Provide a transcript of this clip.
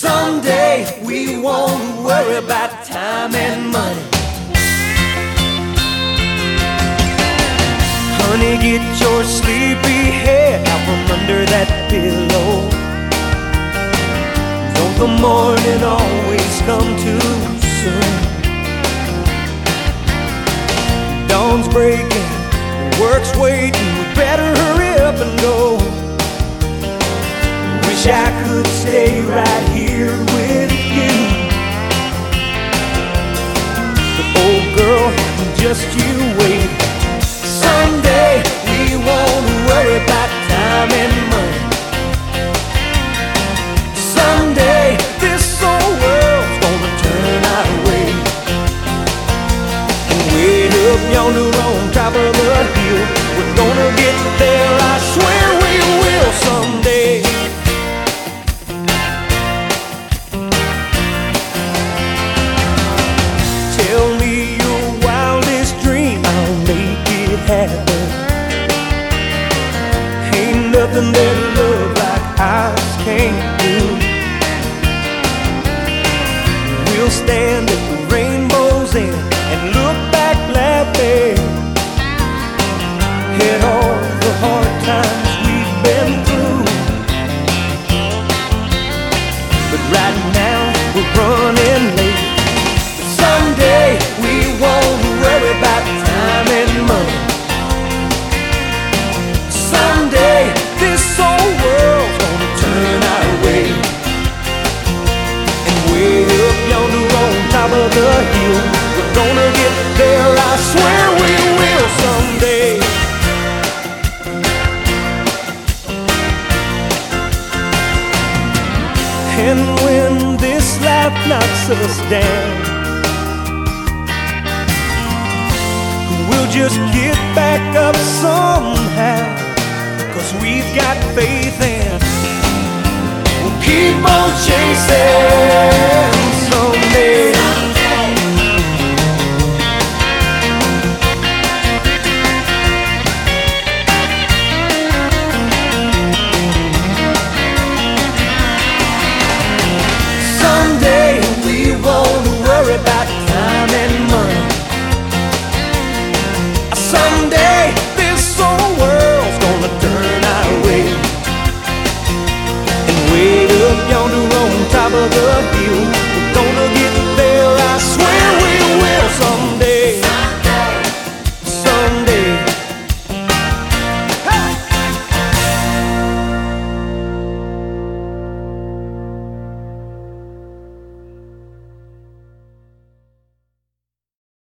Someday we won't worry about time and money. Honey, get your sleepy head out from under that pillow. Don't the morning always come too soon? Dawn's breaking, work's waiting, we better hurry up and go. Wish I could stay right here with you. But oh girl, just you wait. Someday we won't worry about time and money. Someday this whole world's gonna turn our way. And way up yonder on top of the hill, we're gonna get there, I swear we will someday. Tell me your wildest dream, I'll make it happen. Ain't nothing that love like ours can't do. We'll stand at the rainbow's end and look back laughing at all the hard times we've been through. But right now we're running late. Someday we won't worry about time and money. Someday this whole world's gonna turn our way. And way up yonder on top of the hill, we're gonna get there, I swear we will someday. And when this life knocks us down, we'll just get back up somehow, 'cause we've got faith and we'll keep